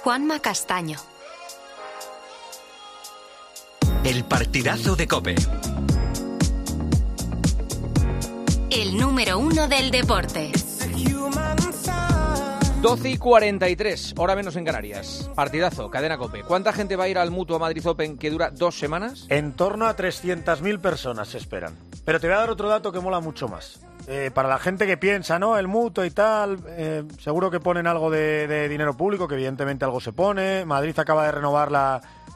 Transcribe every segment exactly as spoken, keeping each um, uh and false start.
Juanma Castaño. El partidazo de COPE. El número uno del deporte. doce y cuarenta y tres, hora menos en Canarias. Partidazo, cadena COPE. ¿Cuánta gente va a ir al Mutua Madrid Open que dura dos semanas? En torno a trescientas mil personas se esperan. Pero te voy a dar otro dato que mola mucho más. Eh, para la gente que piensa, ¿no? El Mutua y tal, eh, seguro que ponen algo de, de dinero público, que evidentemente algo se pone. Madrid acaba de renovar la,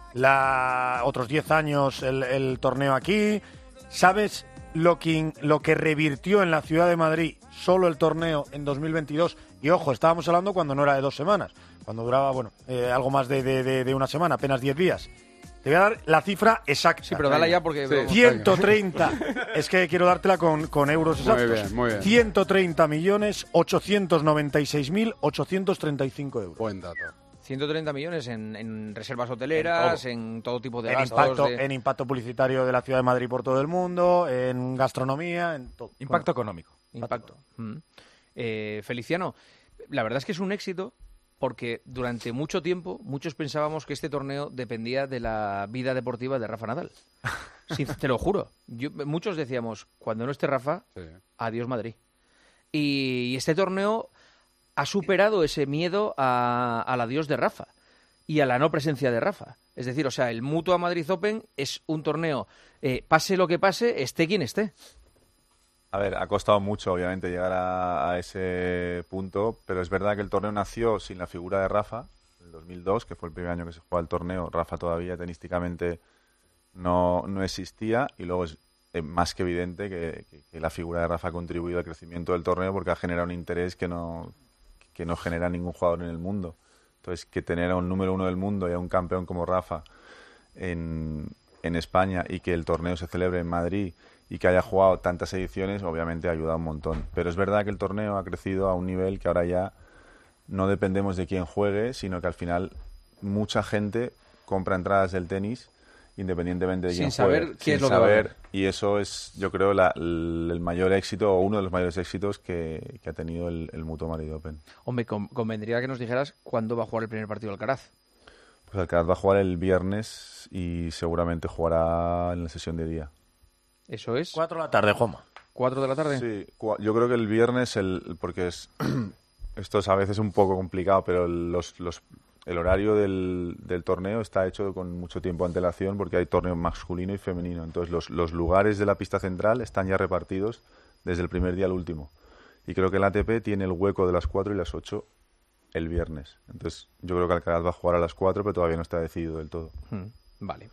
la otros diez años el, el torneo aquí. ¿Sabes lo que, lo que revirtió en la ciudad de Madrid solo el torneo en dos mil veintidós? Y ojo, estábamos hablando cuando no era de dos semanas, cuando duraba, bueno, eh, algo más de, de, de, de una semana, apenas diez días. Te voy a dar la cifra exacta. Sí, pero dale ya porque... Sí. ciento treinta. Es que quiero dártela con, con euros exactos. Muy bien, muy bien. ciento treinta millones ochocientos noventa y seis mil ochocientos treinta y cinco euros. Buen dato. ciento treinta millones en, en reservas hoteleras, en en todo, en todo tipo de En gastos. impacto, de... en impacto publicitario de la ciudad de Madrid por todo el mundo, en gastronomía, en todo. Impacto económico. Impacto. Mm. Eh, Feliciano, la verdad es que es un éxito porque durante mucho tiempo muchos pensábamos que este torneo dependía de la vida deportiva de Rafa Nadal. Sí, te lo juro. Yo, muchos decíamos, cuando no esté Rafa, Sí. adiós Madrid. Y, y este torneo ha superado ese miedo a, al adiós de Rafa y a la no presencia de Rafa. Es decir, o sea, el Mutua Madrid Open es un torneo, eh, pase lo que pase, esté quien esté. A ver, ha costado mucho, obviamente, llegar a, a ese punto, pero es verdad que el torneo nació sin la figura de Rafa, en el dos mil dos, que fue el primer año que se jugaba el torneo. Rafa todavía tenísticamente no, no existía, y luego es eh, más que evidente que, que, que la figura de Rafa ha contribuido al crecimiento del torneo porque ha generado un interés que no, que no genera ningún jugador en el mundo. Entonces, que tener a un número uno del mundo y a un campeón como Rafa en, en España y que el torneo se celebre en Madrid y que haya jugado tantas ediciones, obviamente ha ayudado un montón. Pero es verdad que el torneo ha crecido a un nivel que ahora ya no dependemos de quién juegue, sino que al final mucha gente compra entradas del tenis independientemente de quién Sin saber juegue. qué sin es lo que va a saber, haber. y eso es, yo creo, la, el mayor éxito, o uno de los mayores éxitos que, que ha tenido el, el Mutua Madrid Open. Hombre, con- convendría que nos dijeras cuándo va a jugar el primer partido Alcaraz. Pues Alcaraz va a jugar el viernes y seguramente jugará en la sesión de día. Eso es. Cuatro de la tarde, Juanma. ¿Cuatro de la tarde? Sí, cua- yo creo que el viernes, el, porque es esto es a veces un poco complicado, pero los, los, el horario del, del torneo está hecho con mucho tiempo de antelación porque hay torneo masculino y femenino. Entonces los, los lugares de la pista central están ya repartidos desde el primer día al último. Y creo que el A T P tiene el hueco de las cuatro y las ocho el viernes. Entonces yo creo que Alcaraz va a jugar a las cuatro, pero todavía no está decidido del todo. Mm, vale.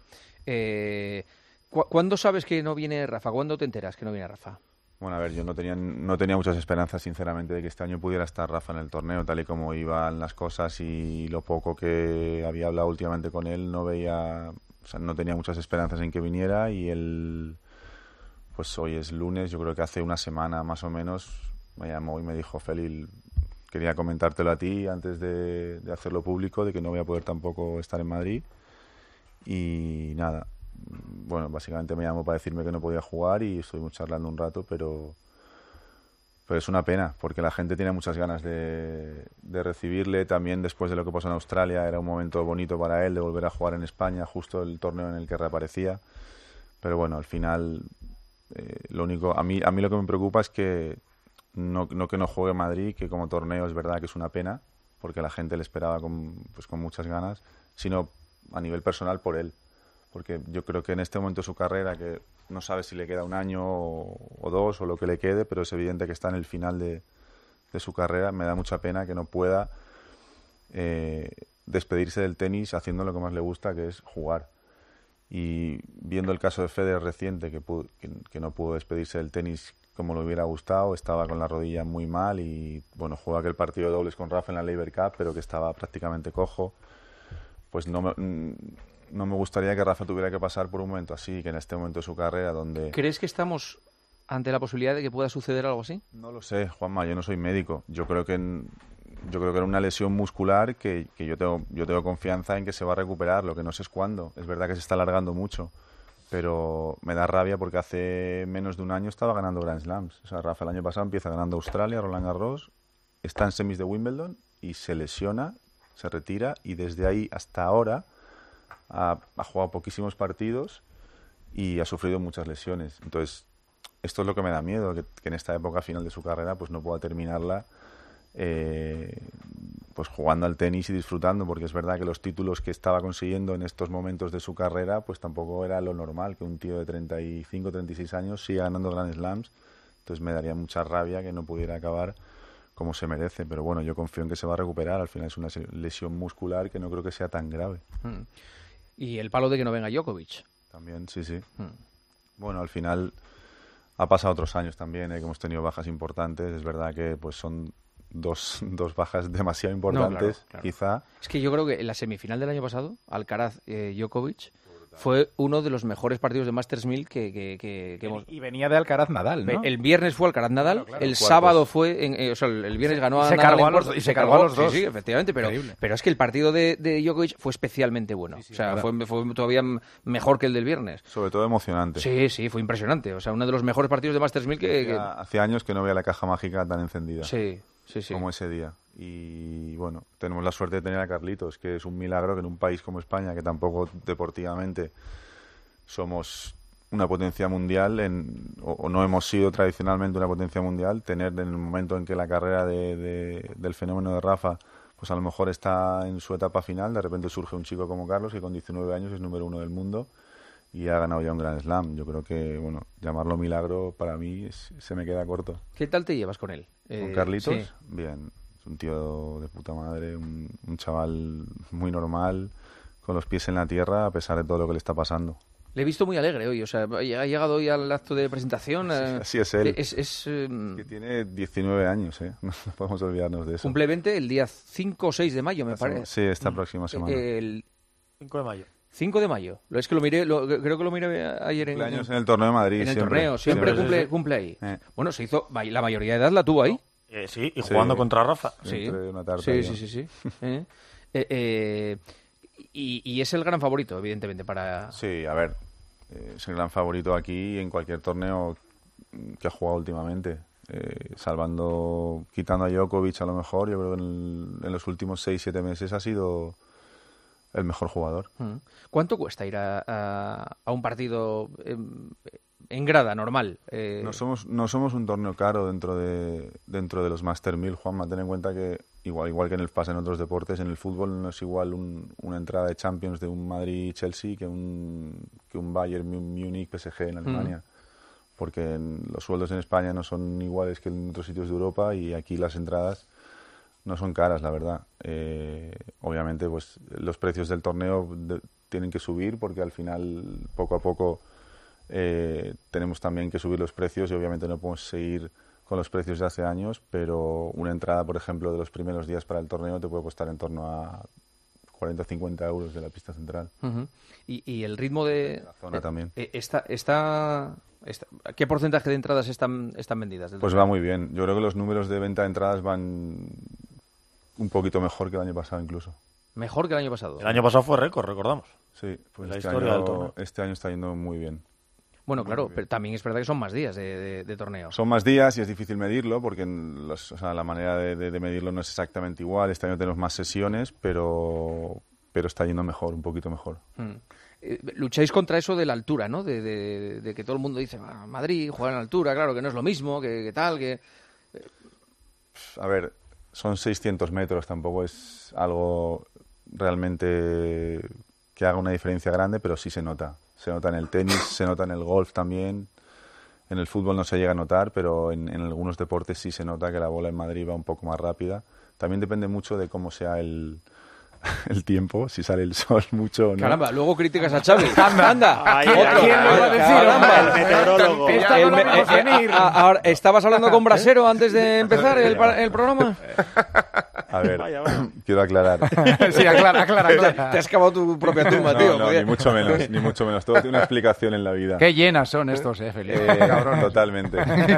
Eh, ¿cu- ¿Cuándo sabes que no viene Rafa? ¿Cuándo te enteras que no viene Rafa? Bueno, a ver, yo no tenía, no tenía muchas esperanzas, sinceramente, de que este año pudiera estar Rafa en el torneo, tal y como iban las cosas y lo poco que había hablado últimamente con él, no veía, o sea, no tenía muchas esperanzas en que viniera y él, pues hoy es lunes, yo creo que hace una semana más o menos, me llamó y me dijo, Feli, quería comentártelo a ti antes de, de hacerlo público, de que no voy a poder tampoco estar en Madrid y nada. Bueno, básicamente me llamó para decirme que no podía jugar y estuvimos charlando un rato, pero, pero es una pena, porque la gente tiene muchas ganas de, de recibirle. También después de lo que pasó en Australia, era un momento bonito para él de volver a jugar en España, justo el torneo en el que reaparecía. Pero bueno, al final, eh, lo único, a mí, a mí lo que me preocupa es que no, no que no juegue Madrid, que como torneo es verdad que es una pena, porque la gente le esperaba con, pues, con muchas ganas, sino a nivel personal por él. Porque yo creo que en este momento de su carrera, que no sabe si le queda un año o, o dos o lo que le quede, pero es evidente que está en el final de, de su carrera, me da mucha pena que no pueda eh, despedirse del tenis haciendo lo que más le gusta, que es jugar. Y viendo el caso de Federer reciente, que, pudo, que, que no pudo despedirse del tenis como le hubiera gustado, estaba con la rodilla muy mal y bueno, jugó aquel partido de dobles con Rafa en la Laver Cup, pero que estaba prácticamente cojo, pues no me... No me gustaría que Rafa tuviera que pasar por un momento así, que en este momento de su carrera donde... ¿Crees que estamos ante la posibilidad de que pueda suceder algo así? No lo sé, Juanma, yo no soy médico. Yo creo que en- yo creo que era una lesión muscular que, que yo tengo yo tengo confianza en que se va a recuperar, lo que no sé es cuándo. Es verdad que se está alargando mucho, pero me da rabia porque hace menos de un año estaba ganando Grand Slams. O sea, Rafa el año pasado empieza ganando Australia, Roland Garros, está en semis de Wimbledon y se lesiona se retira y desde ahí hasta ahora ha, ha jugado poquísimos partidos y ha sufrido muchas lesiones. Entonces, esto es lo que me da miedo, que, que en esta época final de su carrera pues no pueda terminarla eh, pues jugando al tenis y disfrutando, porque es verdad que los títulos que estaba consiguiendo en estos momentos de su carrera pues tampoco era lo normal, que un tío de treinta y cinco, treinta y seis años siga ganando Grand Slams. Entonces me daría mucha rabia que no pudiera acabar como se merece, pero bueno, yo confío en que se va a recuperar. Al final es una lesión muscular que no creo que sea tan grave. Mm. Y el palo de que no venga Djokovic. También, sí, sí. Mm. Bueno, al final ha pasado otros años también, ¿eh? Que hemos tenido bajas importantes. Es verdad que pues son dos, dos bajas demasiado importantes, no, claro, claro. quizá. Es que yo creo que en la semifinal del año pasado, Alcaraz eh, Djokovic fue uno de los mejores partidos de Masters mil que, que, que, que hemos... Y venía de Alcaraz Nadal, ¿no? El viernes fue Alcaraz Nadal, claro, claro, el cuartos. sábado fue... En, eh, o sea, el viernes ganó a se Nadal cargó a en los, cuartos, y se cargó a los dos. Sí, sí, efectivamente, pero, pero es que el partido de, de Djokovic fue especialmente bueno. Sí, sí, o sea, claro. fue, fue todavía mejor que el del viernes. Sobre todo emocionante. Sí, sí, fue impresionante. O sea, uno de los mejores partidos de Masters mil que... Hacía, que... hace años que no veía la caja mágica tan encendida. Sí, sí, sí. Como ese día. Y bueno, tenemos la suerte de tener a Carlitos, que es un milagro que en un país como España, que tampoco deportivamente somos una potencia mundial, en, o, o no hemos sido tradicionalmente una potencia mundial, tener en el momento en que la carrera de, de, del fenómeno de Rafa, pues a lo mejor está en su etapa final, de repente surge un chico como Carlos, que con diecinueve años es número uno del mundo y ha ganado ya un Grand Slam. Yo creo que, bueno, llamarlo milagro para mí es, se me queda corto. ¿Qué tal te llevas con él? ¿Con eh, Carlitos? Sí. Bien. Es un tío de puta madre, un, un chaval muy normal, con los pies en la tierra, a pesar de todo lo que le está pasando. Le he visto muy alegre hoy, o sea, ha llegado hoy al acto de presentación. Sí, eh, así es él. Es, es, eh, es que tiene diecinueve años, ¿eh? No podemos olvidarnos de eso. Cumple veinte el día cinco o seis de mayo, me parece. Sí, esta próxima semana. El cinco de mayo. cinco de mayo. Es que lo miré, lo, creo que lo miré ayer en... Cumpleaños en el torneo de Madrid. En el siempre, torneo, siempre, siempre cumple, sí, sí. cumple ahí. Eh. Bueno, se hizo, la mayoría de edad la tuvo ahí. Eh, sí, y jugando sí. contra Rafa. Sí, una tarta, sí, yo. sí, sí, sí. eh, eh, eh, y, y es el gran favorito, evidentemente, para... Sí, a ver, eh, es el gran favorito aquí en cualquier torneo que ha jugado últimamente. Eh, salvando, quitando a Djokovic a lo mejor, yo creo que en, el, en los últimos seis siete meses ha sido el mejor jugador. ¿Cuánto cuesta ir a, a, a un partido en, en grada, normal? Eh... No somos no somos un torneo caro dentro de dentro de los Master mil, Juanma. Ten en cuenta que, igual igual que en el pasa en otros deportes, en el fútbol no es igual un, una entrada de Champions de un Madrid-Chelsea que un, que un Bayern Múnich-P S G en Alemania. Mm. Porque en, los sueldos en España no son iguales que en otros sitios de Europa y aquí las entradas no son caras, la verdad. Eh, obviamente, pues los precios del torneo de, tienen que subir porque al final, poco a poco, eh, tenemos también que subir los precios y obviamente no podemos seguir con los precios de hace años, pero una entrada, por ejemplo, de los primeros días para el torneo te puede costar en torno a cuarenta o cincuenta euros de la pista central. Uh-huh. y, y el ritmo de... La zona eh, también. Eh, está, está, está, ¿Qué porcentaje de entradas están, están vendidas? Del pues va muy bien. Yo creo que los números de venta de entradas van un poquito mejor que el año pasado incluso. Mejor que el año pasado. El año pasado fue récord, recordamos. Sí, pues la este, historia año, del torneo. este año está yendo muy bien. Bueno, claro, pero también es verdad que son más días de, de, de torneo. Son más días y es difícil medirlo porque los, o sea, la manera de, de, de medirlo no es exactamente igual. Este año tenemos más sesiones, pero, pero está yendo mejor, un poquito mejor. Mm. Eh, lucháis contra eso de la altura, ¿no? De, de, de que todo el mundo dice, ah, Madrid, juega en altura, claro, que no es lo mismo, que, que tal, que... A ver, son seiscientos metros, tampoco es algo realmente que haga una diferencia grande, pero sí se nota. Se nota en el tenis, se nota en el golf también. En el fútbol no se llega a notar, pero en, en algunos deportes sí se nota que la bola en Madrid va un poco más rápida. También depende mucho de cómo sea el, el tiempo, si sale el sol mucho o no. Caramba, luego criticas a Xavi. ¡Anda! ¡Anda! Ahí, ¿Quién, ¿quién lo va a decir? Caramba, el meteorólogo. Esta no la vimos venir. A, a, a, ¿Estabas hablando con Brasero antes de empezar el, el programa? A ver, vaya, vaya. quiero aclarar. Sí, aclara, aclara, aclara. Te has cavado tu propia tumba, No, tío. no, ni mucho menos, ni mucho menos. Todo tiene una explicación en la vida. Qué llenas son estos, eh, Felipe. Eh, totalmente.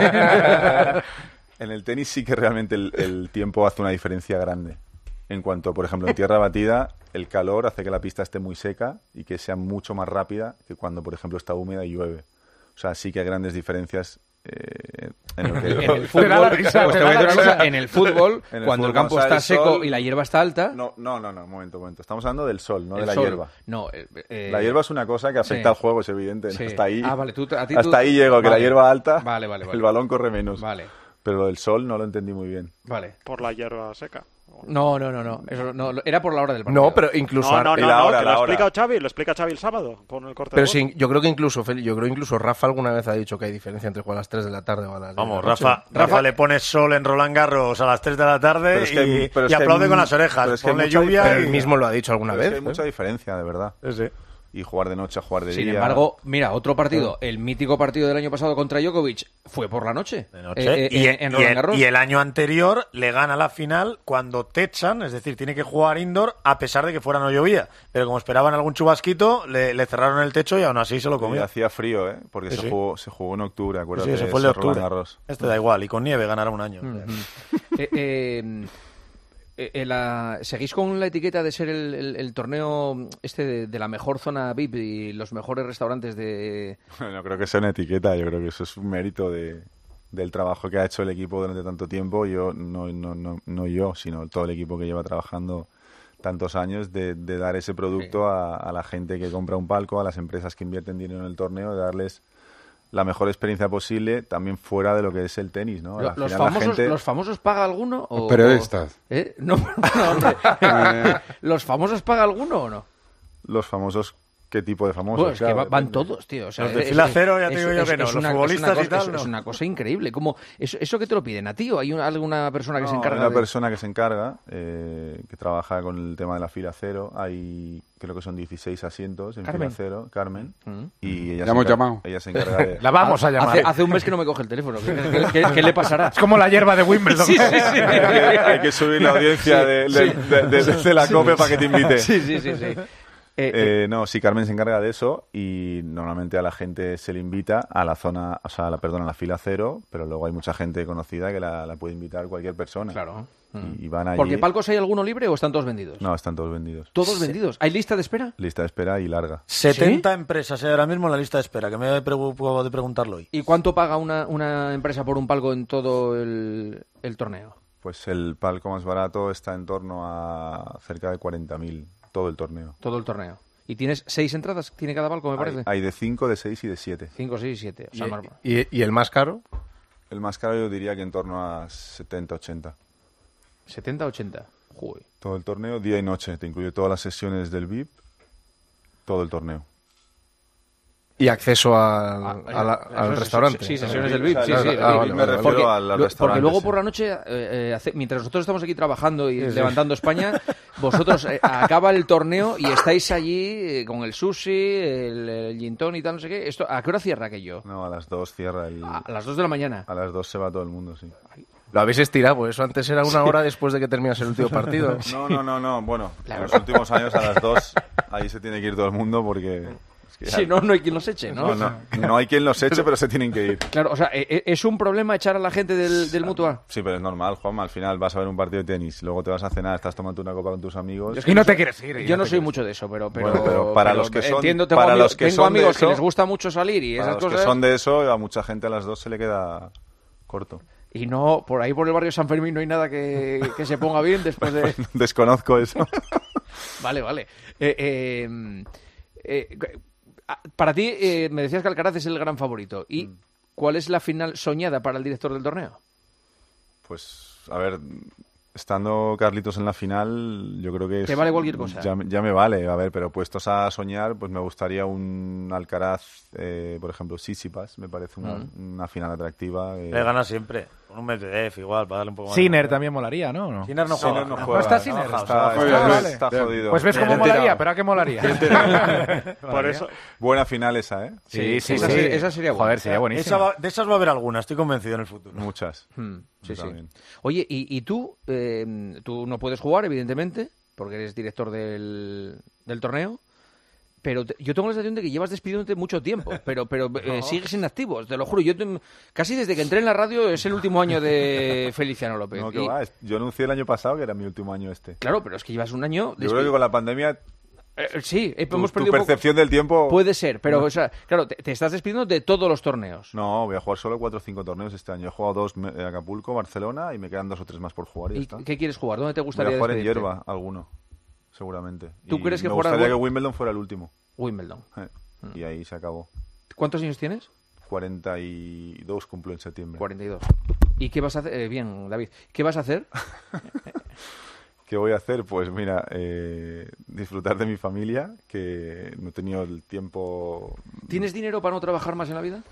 En el tenis sí que realmente el, el tiempo hace una diferencia grande. En cuanto, por ejemplo, en tierra batida, el calor hace que la pista esté muy seca y que sea mucho más rápida que cuando, por ejemplo, está húmeda y llueve. O sea, sí que hay grandes diferencias Eh, en, lo que, en el fútbol, pues te voy a decir una cosa, en el fútbol, en el cuando fútbol, el campo cuando está sale el seco sol, y la hierba está alta... No, no, no, no, un momento, un momento. Estamos hablando del sol, no el de la sol. hierba. No, eh, eh, la hierba es una cosa que afecta sí. al juego, es evidente. Sí. Hasta ahí, ah, vale, tú, a ti hasta tú... ahí llego, que vale. la hierba alta, vale, vale, vale. el balón corre menos. Vale. Pero lo del sol no lo entendí muy bien. Vale. Por la hierba seca. No, no, no, no. Eso no era por la hora del partido. No, pero incluso... No, no, no, la no, hora, que la lo hora. explica Xavi, lo explica Xavi el sábado, con el corte Pero de sí, yo creo que incluso Fel- yo creo incluso Rafa alguna vez ha dicho que hay diferencia entre jugar a las tres de la tarde o a las diez Vamos, de la noche. Rafa, Rafa le pone sol en Roland Garros a las tres de la tarde Pero es que hay- y, pero es y que hay aplaude mu- con las orejas. pero es que hay Ponle mucha lluvia Pero y... él mismo lo ha dicho alguna Pero es vez. que hay mucha ¿eh? diferencia, de verdad. Sí, sí. Y jugar de noche a jugar de Sin día. embargo, mira, otro partido, el mítico partido del año pasado contra Djokovic, fue por la noche. De noche. Eh, eh, y, en, en y Roland el, Garros. y el año anterior le gana la final cuando techan, es decir, tiene que jugar indoor a pesar de que fuera no llovía. Pero como esperaban algún chubasquito, le, le cerraron el techo y aún así se lo Y comió. hacía frío, ¿eh? Porque Sí, se, sí. Jugó, se jugó en octubre, Sí, acuérdate. sí, ese fue el de ese Roland octubre. Garros. Este da igual, y con nieve ganará un año. Eh, eh, eh, eh, la- ¿Seguís con la etiqueta de ser el, el- el torneo este de, de la mejor zona V I P y los mejores restaurantes de... No creo que sea una etiqueta, yo creo que eso es un mérito de, del trabajo que ha hecho el equipo durante tanto tiempo. Yo no, no, no, no yo, sino todo el equipo que lleva trabajando tantos años de, de dar ese producto Sí. a, a la gente que compra un palco, a las empresas que invierten dinero en el torneo, de darles la mejor experiencia posible también fuera de lo que es el tenis, ¿no? Lo- Al ¿Los, final la famosos, gente- ¿Los famosos paga alguno? O, Periodistas. o- ¿Eh? No, no, hombre. ¿Los famosos paga alguno o no? Los famosos, ¿qué tipo de famosos? Bueno, es que Claro, va- van depende. todos, tío. O sea, Los de es- fila es- cero ya te es- digo yo es- que no, es los una- es futbolistas una y cosa- tal, es- no. Es una cosa increíble. Como, ¿eso, ¿Eso que te lo piden a ti o hay una, alguna persona que se No, encarga hay una de...? persona que se encarga, eh, que trabaja con el tema de la fila cero. Hay, creo que son dieciséis asientos en Carmen. fila cero, Carmen. Mm. Y ella La se hemos encar- llamado. Ella se encarga de... La vamos a llamar. Hace, hace un mes que no me coge el teléfono. ¿Qué, qué- qué- qué le pasará? Es como la hierba de Wimbledon. Sí, sí, sí. hay, que, hay que subir la audiencia Sí, de, sí. de- de- de- de la COPE para que te invite. Sí, sí, sí. sí. Eh, eh, Eh, no, sí, Carmen se encarga de eso y normalmente a la gente se le invita a la zona, o sea, a la, perdón, a la fila cero, pero luego hay mucha gente conocida que la, la puede invitar cualquier persona. claro. Y, y van allí. ¿Porque palcos hay alguno libre o están todos vendidos? No, están todos vendidos. ¿Todos vendidos? ¿Hay lista de espera? Lista de espera y larga. setenta empresas hay ahora mismo en la lista de espera, que me he preocupado de preguntarlo hoy. ¿Y cuánto paga una, una empresa por un palco en todo el, el torneo? Pues el palco más barato está en torno a cerca de cuarenta mil, todo el torneo. Todo el torneo. ¿Y tienes seis entradas? ¿Tiene cada palco, me parece? Hay, hay de cinco, de seis y de siete. Cinco, seis, siete. O sea, normal. ¿Y, y el más caro? El más caro yo diría que en torno a setenta, ochenta. setenta, ochenta. Joder. Todo el torneo, día y noche. Te incluye todas las sesiones del V I P, todo el torneo. Y acceso al, Ah, a la- eso al es- restaurante. Sí, sesiones del V I P. O Sí, sea, sí. el el V I P V I P. me refiero Porque, al- al lo- porque restaurante, luego sí. por la noche, eh, eh, hace- mientras nosotros estamos aquí trabajando y levantando España, vosotros eh, acaba el torneo y estáis allí eh, con el sushi, el, el gin tonic y tal, no sé qué. Esto, ¿a qué hora cierra aquello? No, a las dos cierra el... A las dos de la mañana. A las dos se va todo el mundo, sí. Lo habéis estirado, pues eso antes era una hora después de que terminase el último partido. No, no, no, no. Bueno, en los últimos años a las dos ahí se tiene que ir todo el mundo porque... es que ya- Si no, no hay quien los eche, ¿no? no, no, no hay quien los eche, pero se tienen que ir. Claro, o sea, eh, eh, ¿es un problema echar a la gente del, del Mutua? Sí, pero es normal, Juanma. Al final vas a ver un partido de tenis, luego te vas a cenar, estás tomando una copa con tus amigos... Y no te quieres ir. y Yo no te soy quieres mucho de eso, pero, pero, Bueno, pero para pero los que son- entiendo, tengo, para amigos, los que tengo son de amigos que eso- les gusta mucho salir y Para esas los cosas. que son de eso, a mucha gente a las dos se le queda corto. Y no, por ahí por el barrio San Fermín no hay nada que, que se ponga bien después de... Desconozco eso. Vale, vale. Eh, eh, eh, para ti, eh, me decías que Alcaraz es el gran favorito. ¿Y Mm. cuál es la final soñada para el director del torneo? Pues, a ver, estando Carlitos en la final, yo creo que es, Te vale cualquier cosa. Ya, ya me vale, a ver, pero puestos a soñar, pues me gustaría un Alcaraz, eh, por ejemplo, Tsitsipas, me parece una, Mm. una final atractiva. eh. Le gana siempre. Con un Medvedev igual, para darle un poco más. Sinner también molaría, ¿no? ¿No? Sinner no Sinner juega. no No juega. está Sinner. Está, Está- está- está- está- vale. está jodido. Pues ves cómo Bien molaría, tirado. pero ¿a qué molaría? Por eso, Buena final esa, ¿eh? Sí, sí, esa, sí. se- esa sería buena. Joder, sería buenísimo. Esa va- de esas va a haber algunas, estoy convencido en el futuro. Muchas. Hmm, sí, Yo sí. también. Oye, ¿y, y tú? Eh, tú no puedes jugar, evidentemente, porque eres director del, del torneo. Pero te- yo tengo la sensación de que llevas despidiéndote mucho tiempo, pero pero eh, sigues inactivo, te lo juro. Yo te- casi desde que entré en la radio es el último año de Feliciano López. No, que Y- va, es- yo anuncié el año pasado que era mi último año este. Claro, pero es que llevas un año... Yo creo que con la pandemia Eh, sí, eh, Tu, hemos tu perdido un poco- percepción del tiempo... Puede ser, pero, No. o sea, claro, te, te estás despidiendo de todos los torneos. No, voy a jugar solo cuatro o cinco torneos este año. He jugado dos en Acapulco, Barcelona, y me quedan dos o tres más por jugar y ya ¿Y está. qué quieres jugar? ¿Dónde te Voy gustaría a jugar en despedirte? hierba, alguno, seguramente. ¿Tú Y crees que me jugarás gustaría Wim- que Wimbledon fuera el último. Wimbledon. Eh, Y ahí se acabó. ¿Cuántos años tienes? cuarenta y dos cumplo en septiembre. cuarenta y dos. ¿Y qué vas a hacer? Eh, bien, David. ¿Qué vas a hacer? ¿Qué voy a hacer? Pues mira, eh, disfrutar de mi familia, que no he tenido el tiempo... ¿Tienes dinero para no trabajar más en la vida?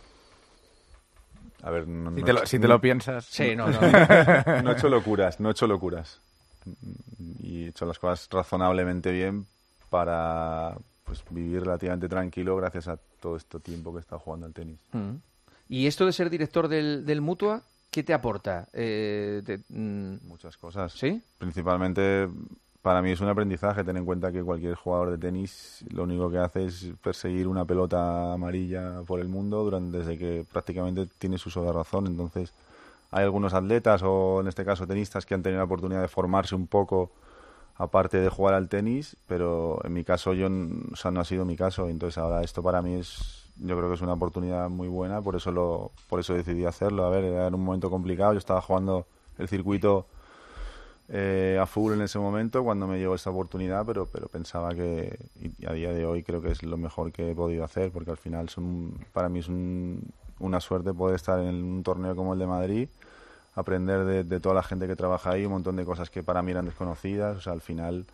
A ver, no, Si no te he lo, hecho- si te lo piensas. Sí, no, no. no he hecho locuras, no he hecho locuras. Y he hecho las cosas razonablemente bien para pues vivir relativamente tranquilo gracias a todo este tiempo que he estado jugando al tenis. Mm. ¿Y esto de ser director del, del Mutua, qué te aporta? Eh, te- mm, Muchas cosas. ¿Sí? Principalmente para mí es un aprendizaje. Ten en cuenta que cualquier jugador de tenis lo único que hace es perseguir una pelota amarilla por el mundo durante, desde que prácticamente tiene su uso de razón. Entonces hay algunos atletas o en este caso tenistas que han tenido la oportunidad de formarse un poco aparte de jugar al tenis, pero en mi caso yo, n- o sea, no ha sido mi caso. Entonces ahora esto para mí es, yo creo que es una oportunidad muy buena, por eso lo, por eso decidí hacerlo. A ver, era en un momento complicado, yo estaba jugando el circuito eh, a full en ese momento cuando me llegó esta oportunidad, pero pero pensaba que y a día de hoy creo que es lo mejor que he podido hacer, porque al final son, para mí es un- una suerte poder estar en un torneo como el de Madrid, aprender de, de toda la gente que trabaja ahí, un montón de cosas que para mí eran desconocidas. O sea, al final,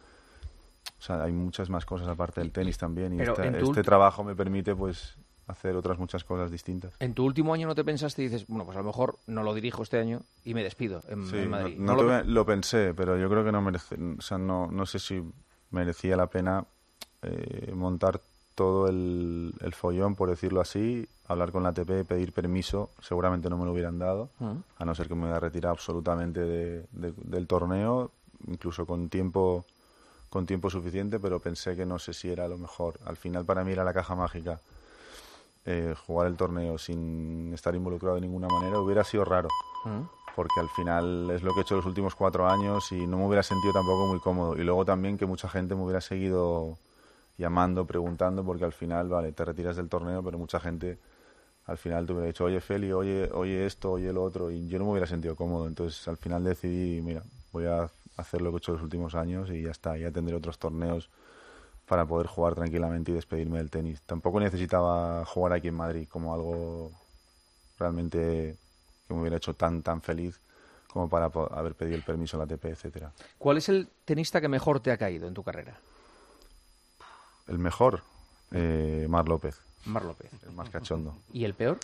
o sea, hay muchas más cosas aparte del tenis también, y Pero esta- en tu este ulti- trabajo me permite pues hacer otras muchas cosas distintas. ¿En tu último año no te pensaste y dices, bueno, pues a lo mejor no lo dirijo este año y me despido en, Sí, en no, Madrid? no lo- tuve- lo pensé, pero yo creo que no merece, o sea, no, no sé si merecía la pena eh, montar todo el, el follón, por decirlo así, hablar con la A T P, pedir permiso, seguramente no me lo hubieran dado, Mm. a no ser que me hubiera retirado absolutamente de- de- del torneo, incluso con tiempo con tiempo suficiente, pero pensé que no sé si era lo mejor. Al final para mí era la caja mágica. Eh, jugar el torneo sin estar involucrado de ninguna manera hubiera sido raro, Mm. porque al final es lo que he hecho los últimos cuatro años y no me hubiera sentido tampoco muy cómodo. Y luego también que mucha gente me hubiera seguido llamando, preguntando, porque al final, vale, te retiras del torneo, pero mucha gente al final te hubiera dicho, oye Feli, oye, oye esto, oye lo otro, y yo no me hubiera sentido cómodo. Entonces al final decidí, mira, voy a hacer lo que he hecho los últimos años y ya está, ya tendré otros torneos para poder jugar tranquilamente y despedirme del tenis. Tampoco necesitaba jugar aquí en Madrid como algo realmente que me hubiera hecho tan tan feliz como para po- haber pedido el permiso a la A T P, etcétera. ¿Cuál es el tenista que mejor te ha caído en tu carrera? El mejor, eh, Mar López, Mar López. el más cachondo. ¿Y el peor?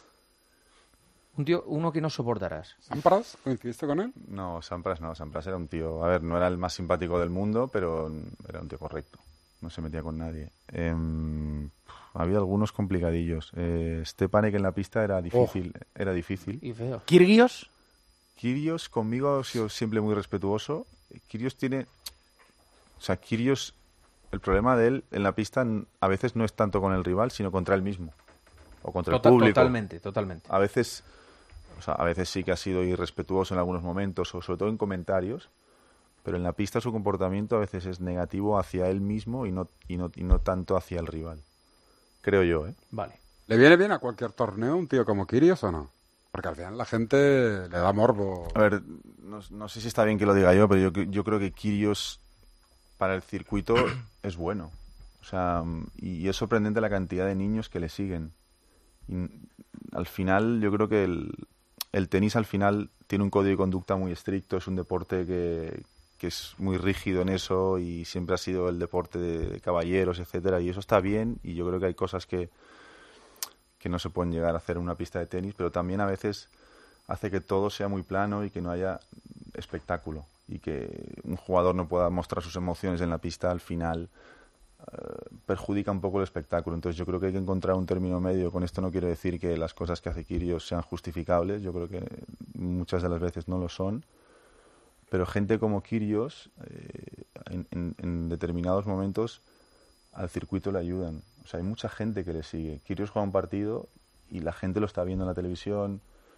Un tío, uno que no soportarás. ¿Sampras? ¿Coincidiste con él? No, Sampras no, Sampras era un tío, a ver, no era el más simpático del mundo, pero era un tío correcto, no se metía con nadie. Em, había algunos complicadillos. Eh, Stepanek en la pista era difícil, era difícil. Y feo. ¿Kirgios? Kyrgios conmigo ha sido siempre muy respetuoso. Kyrgios tiene, o sea, Kyrgios, el problema de él en la pista n- a veces no es tanto con el rival, sino contra él mismo o contra Total- el público. Totalmente, totalmente. A veces, o sea, a veces sí que ha sido irrespetuoso en algunos momentos, o sobre todo en comentarios, pero en la pista su comportamiento a veces es negativo hacia él mismo y no, y no, y no tanto hacia el rival. Creo yo, ¿eh? Vale. ¿Le viene bien a cualquier torneo un tío como Kyrgios o no? Porque al final la gente le da morbo. A ver, no, no sé si está bien que lo diga yo, pero yo, yo creo que Kyrgios para el circuito es bueno. O sea, y es sorprendente la cantidad de niños que le siguen. Y al final, yo creo que el, el tenis al final tiene un código de conducta muy estricto, es un deporte que, que es muy rígido en eso y siempre ha sido el deporte de, de caballeros, etcétera, y eso está bien, y yo creo que hay cosas que, que no se pueden llegar a hacer en una pista de tenis, pero también a veces hace que todo sea muy plano y que no haya espectáculo, y que un jugador no pueda mostrar sus emociones en la pista al final eh, perjudica un poco el espectáculo. Entonces yo creo que hay que encontrar un término medio. Con esto no quiero decir que las cosas que hace Kyrgios sean justificables, yo creo que muchas de las veces no lo son, pero gente como Kyrgios eh, en, en, en determinados momentos al circuito le ayudan. O sea, hay mucha gente que le sigue. Kyrgios juega un partido y la gente lo está viendo en la televisión,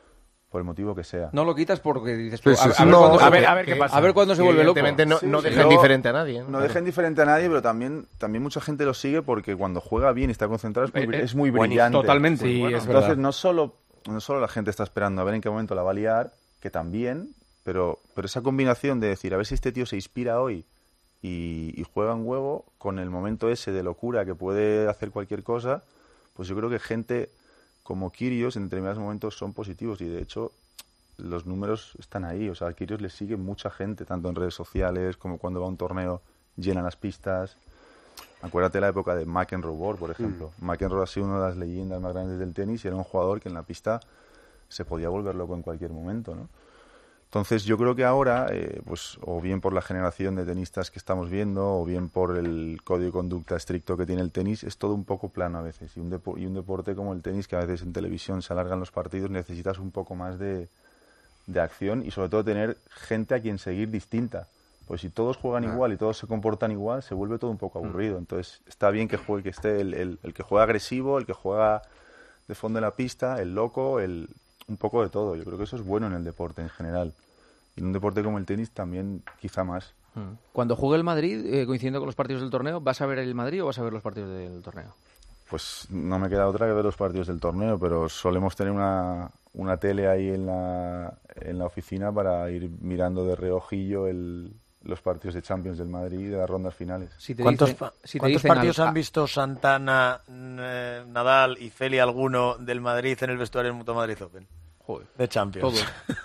por el motivo que sea. No lo quitas porque dices, Sí, a, sí, a sí. ver No, cuándo, a a ver, ver- a ver qué pasa. A ver cuándo se vuelve loco. Evidentemente no, Sí, no sí, dejen luego- indiferente a nadie. ¿no? No dejen diferente a nadie, pero también, también mucha gente lo sigue porque cuando juega bien y está concentrado es muy, Eh, eh, es muy buenísimo. brillante. Totalmente. Sí, Bueno, es Entonces, verdad. no solo, no solo la gente está esperando a ver en qué momento la va a liar, que también, pero, pero esa combinación de decir, a ver si este tío se inspira hoy y, y juega un huevo con el momento ese de locura que puede hacer cualquier cosa, pues yo creo que gente como Kyrgios en determinados momentos son positivos y de hecho los números están ahí. O sea, a Kyrgios le sigue mucha gente, tanto en redes sociales como cuando va a un torneo, llenan las pistas. Acuérdate la época de McEnroe, por ejemplo. Mm. McEnroe ha sido una de las leyendas más grandes del tenis y era un jugador que en la pista se podía volver loco en cualquier momento, ¿no? Entonces yo creo que ahora, eh, pues o bien por la generación de tenistas que estamos viendo, o bien por el código de conducta estricto que tiene el tenis, es todo un poco plano a veces. Y un, depo- y un deporte como el tenis, que a veces en televisión se alargan los partidos, necesitas un poco más de, de acción y sobre todo tener gente a quien seguir distinta. Pues si todos juegan ah. igual y todos se comportan igual, se vuelve todo un poco aburrido. Entonces está bien que juegue, que esté el, el, el que juega agresivo, el que juega de fondo en la pista, el loco, el un poco de todo. Yo creo que eso es bueno en el deporte en general. Y en un deporte como el tenis también, quizá más. Cuando juegue el Madrid, eh, coincidiendo con los partidos del torneo, ¿vas a ver el Madrid o vas a ver los partidos del torneo? Pues no me queda otra que ver los partidos del torneo, pero solemos tener una, una tele ahí en la, en la oficina para ir mirando de reojillo el, los partidos de Champions del Madrid y de las rondas finales. Si te ¿Cuántos, dicen, si te ¿cuántos partidos al... han visto Santana, eh, Nadal y Feli alguno del Madrid en el vestuario del Mutua Madrid Open? Joder. De Champions. Todos.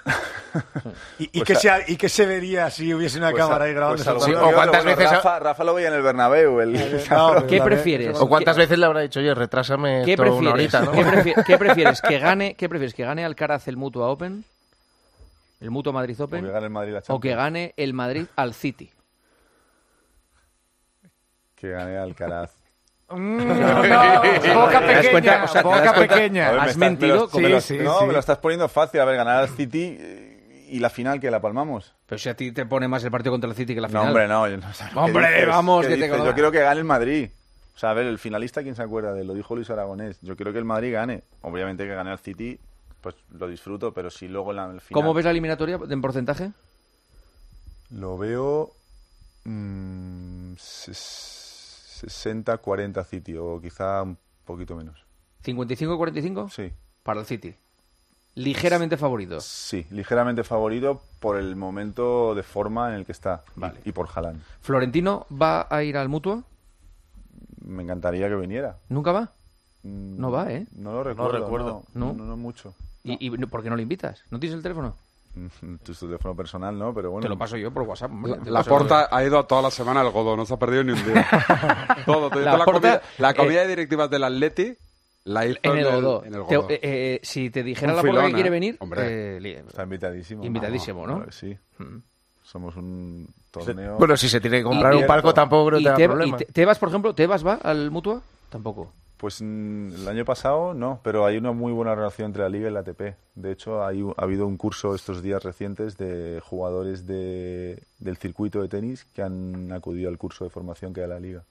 ¿Y, y, pues qué a... se, ¿Y qué se vería si hubiese una pues cámara ahí grabando? Pues sí, ¿o cuántas bueno, veces Rafa, Rafa lo veía en el Bernabéu. El... No, ¿Qué prefieres? ¿O cuántas ¿Qué... veces le habrá dicho, oye, retrásame ¿Qué esto prefieres? una horita, ¿no? ¿Qué, prefi- ¿Qué prefieres? ¿Que gane, ¿Qué prefieres? ¿Que gane Alcaraz el Mutua Open? ¿El Mutua Madrid Open? ¿O que gane el Madrid la ¿O que gane el Madrid al City? Que gane Alcaraz. Mm, no, no, boca pequeña, cuenta, o sea, boca pequeña. Ver, ¿Has estás, mentido? Lo, Sí, me lo, sí, no, sí. me lo estás poniendo fácil. A ver, ganar al City y la final que la palmamos. Pero si a ti te pone más el partido contra el City que la final. No, hombre, no. Yo no sé hombre, dices, vamos, que dices? te Yo quiero que gane el Madrid. O sea, a ver, el finalista, ¿quién se acuerda de él? Lo dijo Luis Aragonés. Yo quiero que el Madrid gane. Obviamente que gane al City, pues lo disfruto, pero si luego en la el final... ¿Cómo ves la eliminatoria en porcentaje? Lo veo... Mmm, sesenta cuarenta City, o quizá un poquito menos. ¿cincuenta y cinco cuarenta y cinco? Sí. Para el City. Ligeramente favorito. Sí, ligeramente favorito por el momento de forma en el que está. Vale. Y, y por Haaland. ¿Florentino va a ir al Mutua? Me encantaría que viniera. ¿Nunca va? Mm, No va, ¿eh? No lo recuerdo. No recuerdo. No, ¿No? no, no mucho. ¿Y, ¿Y por qué no le invitas? ¿No tienes el teléfono? Tu teléfono personal, ¿no? Pero bueno. Te lo paso yo por WhatsApp. hombre. Te La paso- Porta ha ido a toda la semana al Godó, no se ha perdido ni un día. Todo, todo, La toda la, Porta, comida, la eh, comida de directivas del Atleti la hizo En el Godó. En el Te- Godó. eh, eh, si te dijera Un la Porta que filón, quiere ¿eh? venir... Hombre. eh, li- Está invitadísimo. Invitadísimo, ¿no? Claro que sí. Mm. Somos un torneo... Bueno, si se tiene que comprar Y- un palco tampoco creo que ¿Y, tenga Te- problema. y Te- Tebas, por ejemplo, ¿Tebas va al Mutua? Tampoco. Pues mm, el año pasado no, pero hay una muy buena relación entre la Liga y la A T P. De hecho, hay, ha habido un curso estos días recientes de jugadores de, del circuito de tenis que han acudido al curso de formación que da la Liga,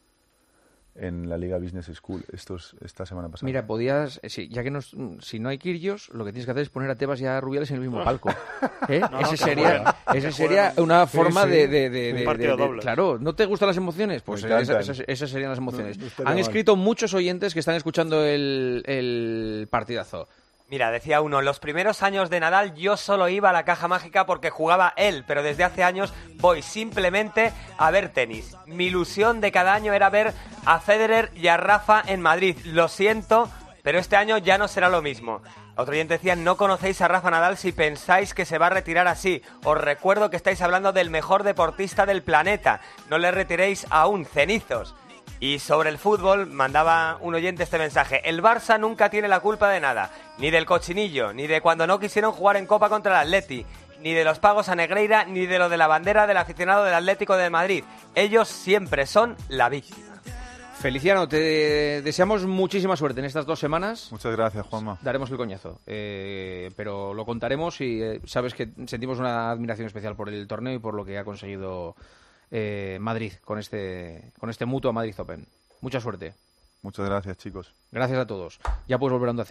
en la Liga Business School, estos, esta semana pasada. Mira, podías, eh, si, ya que no, si no hay Kyrgios, lo que tienes que hacer es poner a Tebas y a Rubiales en el mismo palco. ¿Eh? No, no, ese que sería, jueguen, ese que sería jueguen. una forma sí. de, de, de, Un de- partido de- de- doble. Claro, ¿no te gustan las emociones? Pues Me esa- encantan. esas, esas serían las emociones. No, no estaría Han mal. escrito muchos oyentes que están escuchando el, el partidazo. Mira, decía uno, los primeros años de Nadal yo solo iba a la caja mágica porque jugaba él, pero desde hace años voy simplemente a ver tenis. Mi ilusión de cada año era ver a Federer y a Rafa en Madrid. Lo siento, pero este año ya no será lo mismo. Otro oyente decía, no conocéis a Rafa Nadal si pensáis que se va a retirar así. Os recuerdo que estáis hablando del mejor deportista del planeta. No le retiréis aún, cenizos. Y sobre el fútbol, mandaba un oyente este mensaje. El Barça nunca tiene la culpa de nada. Ni del cochinillo, ni de cuando no quisieron jugar en Copa contra el Atleti, ni de los pagos a Negreira, ni de lo de la bandera del aficionado del Atlético de Madrid. Ellos siempre son la víctima. Feliciano, te deseamos muchísima suerte en estas dos semanas. Muchas gracias, Juanma. Daremos el coñazo, eh, pero lo contaremos y eh, sabes que sentimos una admiración especial por el torneo y por lo que ha conseguido eh, Madrid con este, con este Mutua Madrid Open. Mucha suerte. Muchas gracias, chicos. Gracias a todos. Ya puedes volver a Onda Cero.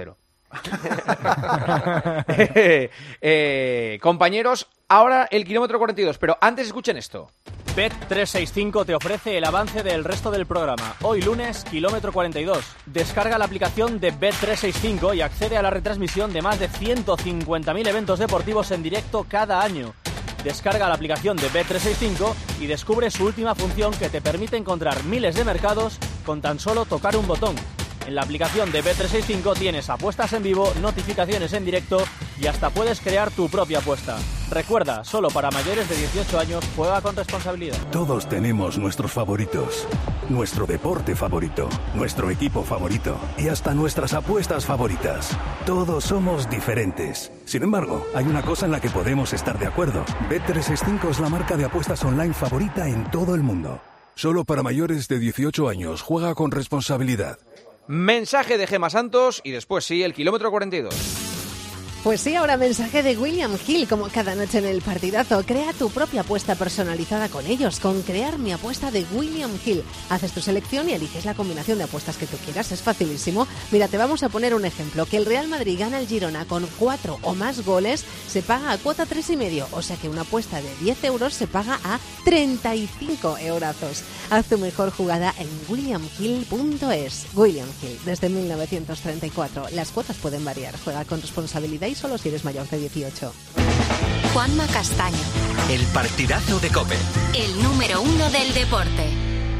eh, eh, compañeros, ahora el kilómetro cuarenta y dos, pero antes escuchen esto. Bet trescientos sesenta y cinco te ofrece el avance del resto del programa. Hoy lunes, kilómetro cuarenta y dos. Descarga la aplicación de Bet trescientos sesenta y cinco y accede a la retransmisión de más de ciento cincuenta mil eventos deportivos en directo cada año. Descarga la aplicación de Bet trescientos sesenta y cinco y descubre su última función que te permite encontrar miles de mercados con tan solo tocar un botón. En la aplicación de Bet trescientos sesenta y cinco tienes apuestas en vivo, notificaciones en directo y hasta puedes crear tu propia apuesta. Recuerda, solo para mayores de dieciocho años, juega con responsabilidad. Todos tenemos nuestros favoritos, nuestro deporte favorito, nuestro equipo favorito y hasta nuestras apuestas favoritas. Todos somos diferentes. Sin embargo, hay una cosa en la que podemos estar de acuerdo. Bet trescientos sesenta y cinco es la marca de apuestas online favorita en todo el mundo. Solo para mayores de dieciocho años, juega con responsabilidad. Mensaje de Gemma Santos y después sí, el kilómetro cuarenta y dos. Pues sí, ahora mensaje de William Hill, como cada noche en el partidazo. Crea tu propia apuesta personalizada con ellos, con Crear mi apuesta de William Hill. Haces tu selección y eliges la combinación de apuestas que tú quieras, es facilísimo. Mira, te vamos a poner un ejemplo. Que el Real Madrid gana el Girona con cuatro o más goles, se paga a cuota tres y medio. O sea que una apuesta de diez euros se paga a treinta y cinco eurazos. Haz tu mejor jugada en william hill punto es. William Hill, desde mil novecientos treinta y cuatro. Las cuotas pueden variar. Juega con responsabilidad y solo si eres mayor de dieciocho. Juanma Castaño. El partidazo de COPE. El número uno del deporte.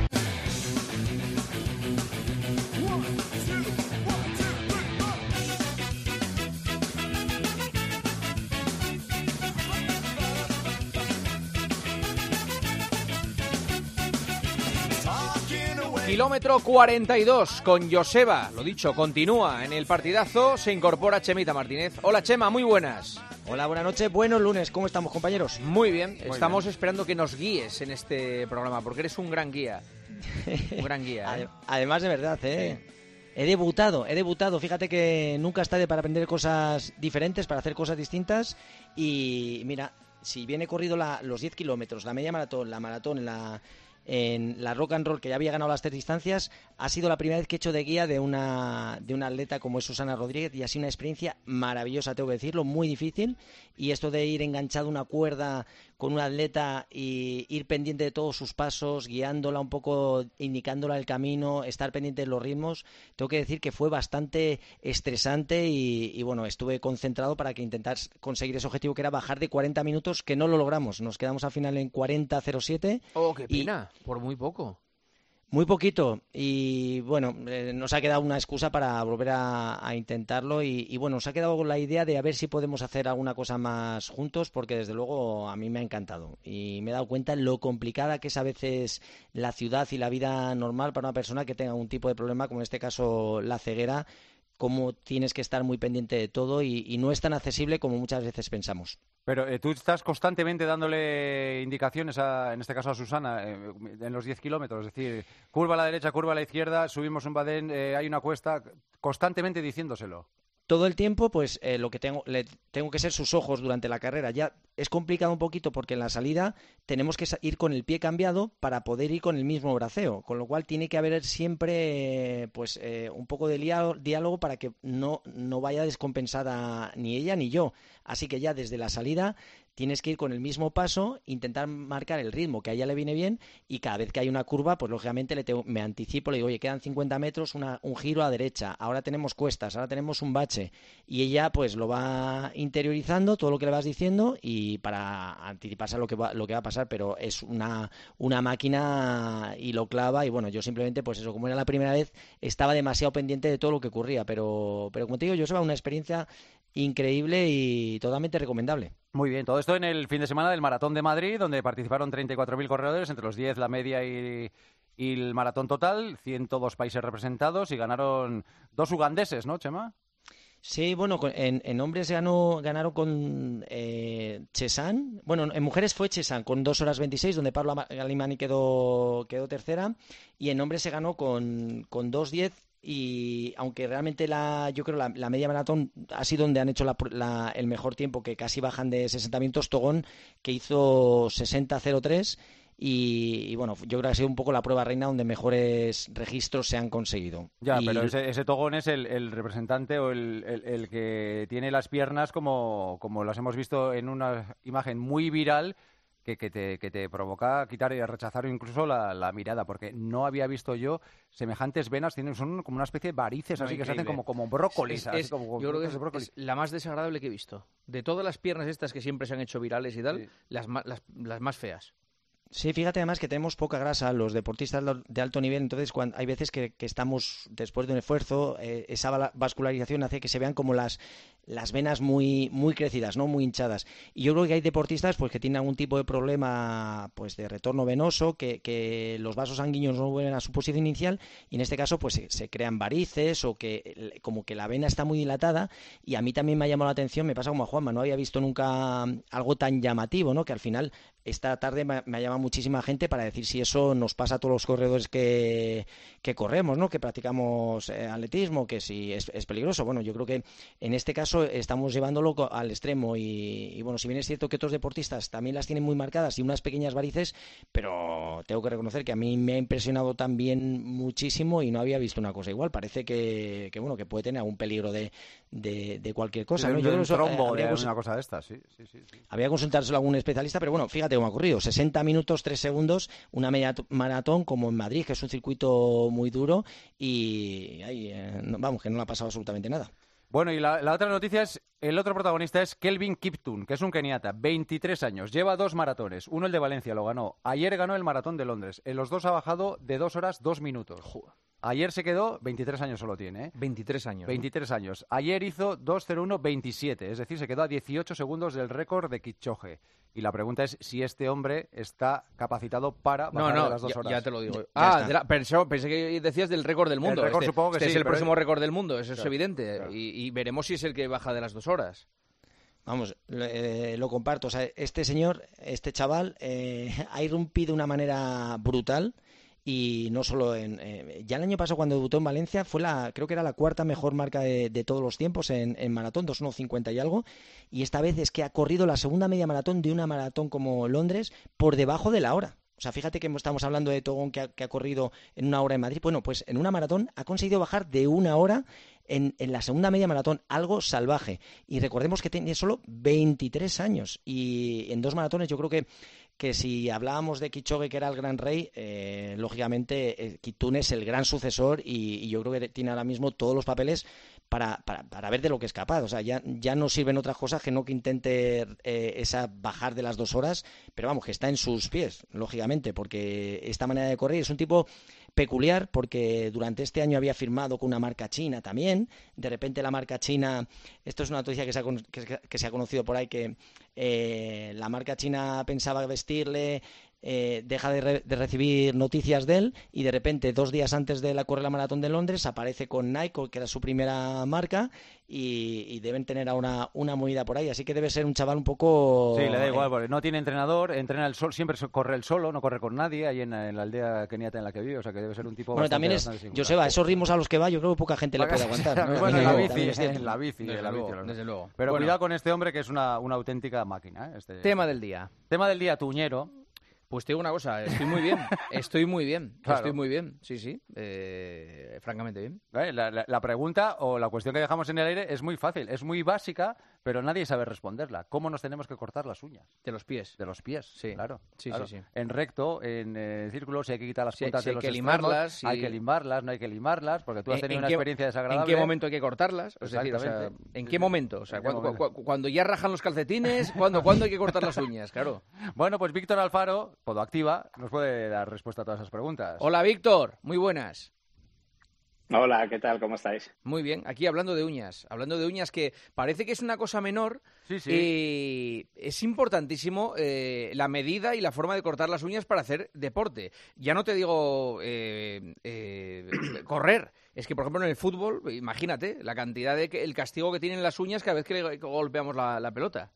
Kilómetro cuarenta y dos con Joseba, lo dicho, continúa en el partidazo, se incorpora Chemita Martínez. Hola Chema, muy buenas. Hola, buenas noches, buenos lunes, ¿cómo estamos compañeros? Muy bien, muy estamos bien. esperando que nos guíes en este programa, porque eres un gran guía, un gran guía. ¿eh? Además de verdad, ¿eh? Sí. He debutado, he debutado, fíjate que nunca es tarde para aprender cosas diferentes, para hacer cosas distintas y mira, si bien he corrido la, los diez kilómetros, la media maratón, la maratón, la... en la rock and roll, que ya había ganado las tres distancias, ha sido la primera vez que he hecho de guía de una, de una atleta como es Susana Rodríguez y ha sido una experiencia maravillosa, tengo que decirlo, muy difícil, y esto de ir enganchado a una cuerda con una atleta y ir pendiente de todos sus pasos, guiándola un poco, indicándola el camino, estar pendiente de los ritmos, tengo que decir que fue bastante estresante y, y bueno, estuve concentrado para que intentar conseguir ese objetivo que era bajar de cuarenta minutos, que no lo logramos, nos quedamos al final en cuarenta cero siete. Oh, qué pena. Y por muy poco. Muy poquito. Y bueno, eh, nos ha quedado una excusa para volver a, a intentarlo. Y, y bueno, nos ha quedado la idea de a ver si podemos hacer alguna cosa más juntos, porque desde luego a mí me ha encantado. Y me he dado cuenta lo complicada que es a veces la ciudad y la vida normal para una persona que tenga un tipo de problema, como en este caso la ceguera, cómo tienes que estar muy pendiente de todo y, y no es tan accesible como muchas veces pensamos. Pero eh, tú estás constantemente dándole indicaciones, a, en este caso a Susana, eh, en los diez kilómetros, es decir, curva a la derecha, curva a la izquierda, subimos un badén, eh, hay una cuesta, constantemente diciéndoselo. Todo el tiempo, pues eh, lo que tengo, le, tengo que ser sus ojos durante la carrera. Ya es complicado un poquito porque en la salida tenemos que ir con el pie cambiado para poder ir con el mismo braceo, con lo cual tiene que haber siempre pues eh, un poco de diálogo para que no, no vaya descompensada ni ella ni yo. Así que ya desde la salida tienes que ir con el mismo paso, intentar marcar el ritmo que a ella le viene bien y cada vez que hay una curva, pues lógicamente le tengo, me anticipo, le digo, oye, quedan cincuenta metros, una, un giro a la derecha, ahora tenemos cuestas, ahora tenemos un bache y ella pues lo va interiorizando, todo lo que le vas diciendo y para anticiparse a lo que va, lo que va a pasar, pero es una, una máquina y lo clava y bueno, yo simplemente pues eso, como era la primera vez, estaba demasiado pendiente de todo lo que ocurría, pero, pero como te digo, yo llevaba una experiencia increíble y totalmente recomendable. Muy bien, todo esto en el fin de semana del Maratón de Madrid, donde participaron treinta y cuatro mil corredores, entre los diez, la media y, y el maratón total, ciento dos países representados y ganaron dos ugandeses, ¿no, Chema? Sí, bueno, en, en hombres ganó, ganaron con eh, Chesan, bueno, en mujeres fue Chesan con dos horas veintiséis, donde Pablo Galimani quedó, quedó tercera, y en hombres se ganó con, con dos diez. Y aunque realmente la yo creo la, la media maratón ha sido donde han hecho la, la, el mejor tiempo, que casi bajan de sesenta minutos, Togón, que hizo sesenta cero tres y, y bueno, yo creo que ha sido un poco la prueba reina donde mejores registros se han conseguido. Ya, Y- pero ese, ese Togón es el, el representante o el, el- el que tiene las piernas como, como las hemos visto en una imagen muy viral que, que, te, que te provoca quitar y rechazar incluso la, la mirada, porque no había visto yo semejantes venas, tienen, son como una especie de varices No, así que se hacen increíble. como, como brócolis. Es- así es- como yo creo que brotes de es, brócoli. es la más desagradable que he visto. De todas las piernas estas que siempre se han hecho virales y tal, las, ma- las, las más feas. Sí, fíjate además que tenemos poca grasa los deportistas de alto nivel, entonces cuando, hay veces que, que estamos después de un esfuerzo, eh, esa vala- vascularización hace que se vean como las, las venas muy, muy crecidas, ¿no? Muy hinchadas. Y yo creo que hay deportistas pues que tienen algún tipo de problema pues de retorno venoso, que, que los vasos sanguíneos no vuelven a su posición inicial y en este caso pues se, se crean varices o que el- como que la vena está muy dilatada y a mí también me ha llamado la atención, me pasa como a Juanma, no había visto nunca algo tan llamativo, ¿no? Que al final esta tarde me, me ha llamado muchísima gente para decir si eso nos pasa a todos los corredores que, que corremos, ¿no? Que practicamos eh, atletismo, que si es, es peligroso. Bueno, yo creo que en este caso estamos llevándolo co- al extremo y, y, bueno, si bien es cierto que otros deportistas también las tienen muy marcadas y unas pequeñas varices, pero tengo que reconocer que a mí me ha impresionado también muchísimo y no había visto una cosa igual. Parece que, que bueno, que puede tener algún peligro de, de, de cualquier cosa, De- ¿no? de Yo creo un que eso, eh, trombo, habría de cons- una cosa de estas, sí, sí, sí, sí. había que consultárselo a algún especialista, pero bueno, fíjate cómo ha ocurrido. sesenta minutos, tres segundos, una media t- maratón como en Madrid, que es un circuito muy duro y ay, eh, no- vamos, que no le ha pasado absolutamente nada. Bueno, y la, la otra noticia es, el otro protagonista es Kelvin Kiptum, que es un keniata, veintitrés años, lleva dos maratones, uno el de Valencia lo ganó, ayer ganó el maratón de Londres, en los dos ha bajado de dos horas, dos minutos. Ayer se quedó, veintitrés años solo tiene, ¿eh? veintitrés años. ¿no? veintitrés años. Ayer hizo dos cero uno veintisiete, es decir, se quedó a dieciocho segundos del récord de Kipchoge. Y la pregunta es si este hombre está capacitado para No, bajar no, de las dos ya, horas. ya te lo digo. Ya ah, está. de la- pensé, pensé que decías del récord del mundo. El récord este supongo que este sí, es el pero- próximo récord del mundo, eso es Claro, evidente. claro. Y, y veremos si es el que baja de las dos horas. Vamos, eh, lo comparto. O sea, este señor, este chaval, eh, ha irrumpido de una manera brutal y no solo en... eh, ya el año pasado cuando debutó en Valencia fue la, creo que era la cuarta mejor marca de, de todos los tiempos en, en maratón, dos uno cincuenta y algo, y esta vez es que ha corrido la segunda media maratón de una maratón como Londres por debajo de la hora. O sea, fíjate que estamos hablando de Togón que ha, que ha corrido en una hora en Madrid. Bueno, pues en una maratón ha conseguido bajar de una hora en, en la segunda media maratón, algo salvaje. Y recordemos que tiene solo veintitrés años y en dos maratones yo creo que que si hablábamos de Kipchoge, que era el gran rey, eh, lógicamente eh, Kiptum es el gran sucesor y, y yo creo que tiene ahora mismo todos los papeles para, para, para ver de lo que es capaz. O sea, ya, ya no sirven otras cosas que no que intente eh, esa bajar de las dos horas, pero vamos, que está en sus pies, lógicamente, porque esta manera de correr es un tipo peculiar porque durante este año había firmado con una marca china también. De repente la marca china, esto es una noticia que se ha, con- que, que se ha conocido por ahí, que eh, la marca china pensaba vestirle, eh, deja de, re- de recibir noticias de él y de repente dos días antes de la correr la maratón de Londres aparece con Nike, que era su primera marca y, y deben tener ahora una movida por ahí, así que debe ser un chaval un poco... Sí, le da eh, igual, porque no tiene entrenador, entrena el sol, siempre so- corre el solo, no corre con nadie, ahí en, en la aldea keniata en la que vive, o sea que debe ser un tipo Bueno, bastante, también es, bastante singular. Joseba, esos ritmos a los que va yo creo que poca gente le puede aguantar. ¿no? Bueno, en la También bici, es cierto. en la bici, Desde en la luego, bici, desde luego. Pero Bueno. cuidado con este hombre que es una, una auténtica máquina. ¿eh? Este, Tema del día. Tema del día, Tuñero. Pues te digo una cosa, estoy muy bien, estoy muy bien, Claro. estoy muy bien, sí, sí, eh, francamente bien. ¿Eh? La, la- la pregunta o la cuestión que dejamos en el aire es muy fácil, es muy básica, pero nadie sabe responderla. ¿Cómo nos tenemos que cortar las uñas? De los pies. De los pies, Sí. claro. Sí, claro. sí, sí. En recto, en eh, círculo, si hay que quitar las Si hay- puntas si de hay los que extremos, limarlas, si- hay que limarlas, no hay que limarlas, porque tú has ¿En- tenido en una qué- experiencia desagradable. ¿En qué momento hay que cortarlas? Es decir, o sea, Exactamente. ¿en Sí, qué sí. momento? O sea, ¿En qué cuando, momento? cu- cuando ya rajan los calcetines, ¿cuándo, ¿cuándo hay que cortar las uñas? Claro. Bueno, pues Víctor Alfaro, Podoactiva, nos puede dar respuesta a todas esas preguntas. Hola, Víctor, muy buenas. Hola, ¿qué tal? ¿Cómo estáis? Muy bien, aquí hablando de uñas, hablando de uñas que parece que es una cosa menor Sí, sí. y es importantísimo eh, la medida y la forma de cortar las uñas para hacer deporte. Ya no te digo eh, eh, correr, es que por ejemplo en el fútbol, imagínate la cantidad de que- el castigo que tienen las uñas cada vez que le golpeamos la, la pelota.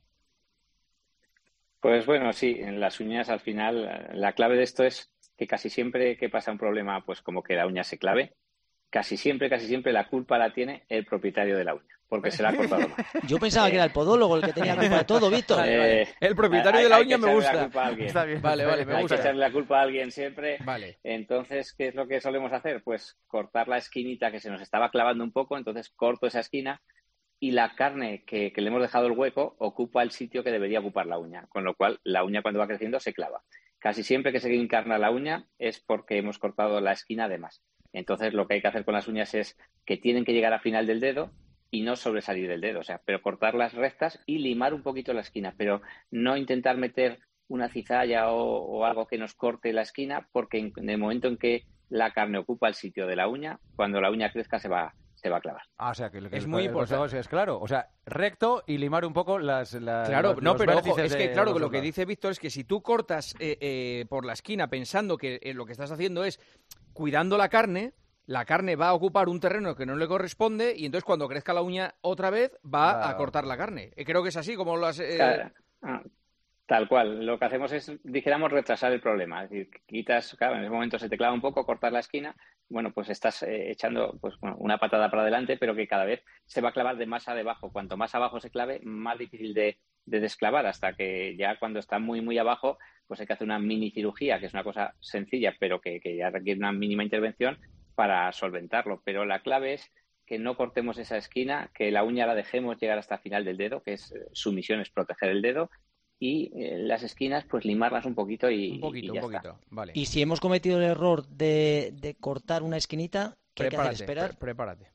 Pues bueno, sí, en las uñas al final la clave de esto es que casi siempre que pasa un problema, pues como que la uña se clave, casi siempre, casi siempre la culpa la tiene el propietario de la uña, porque se la ha cortado mal. Yo pensaba que era el podólogo el que tenía culpa de todo, Víctor. Vale, vale. Eh, el propietario hay, de la hay uña me gusta. Está bien. Vale, vale, me hay gusta. que echarle la culpa a alguien siempre. Vale. Entonces, ¿qué es lo que solemos hacer? Pues cortar la esquinita que se nos estaba clavando un poco, entonces corto esa esquina y la carne que, que le hemos dejado el hueco ocupa el sitio que debería ocupar la uña, con lo cual la uña cuando va creciendo se clava. Casi siempre que se encarna la uña es porque hemos cortado la esquina de más. Entonces, lo que hay que hacer con las uñas es que tienen que llegar al final del dedo y no sobresalir del dedo, o sea, pero cortarlas rectas y limar un poquito la esquina, pero no intentar meter una cizalla o, o algo que nos corte la esquina, porque en, en el momento en que la carne ocupa el sitio de la uña, cuando la uña crezca se va se va a clavar. Ah, o sea, que, que es el, muy el importante. consejo es claro, o sea, recto y limar un poco las, las Claro, los, no, los pero ojo, vértices es que de claro, los lo que lados. dice Víctor es que si tú cortas eh, eh, por la esquina pensando que eh, lo que estás haciendo es cuidando la carne, la carne va a ocupar un terreno que no le corresponde y entonces cuando crezca la uña otra vez va Claro. a cortar la carne. Eh, creo que es así como lo has... eh, Claro. Ah, tal cual. Lo que hacemos es, dijéramos, retrasar el problema. Es decir, quitas, claro, en ese momento se te clava un poco, cortas la esquina, bueno, pues estás eh, echando pues bueno, una patada para adelante, pero que cada vez se va a clavar de más a debajo. Cuanto más abajo se clave, más difícil de, de desclavar, hasta que ya cuando está muy, muy abajo, pues hay que hacer una mini cirugía, que es una cosa sencilla, pero que, que ya requiere una mínima intervención para solventarlo. Pero la clave es que no cortemos esa esquina, que la uña la dejemos llegar hasta el final del dedo, que es eh, su misión es proteger el dedo, y eh, las esquinas pues limarlas un poquito y un poquito, y ya un poquito. está. Vale. Y si hemos cometido el error de, de cortar una esquinita, ¿qué hay que hacer? Prepárate, ¿Esperar? pre- prepárate.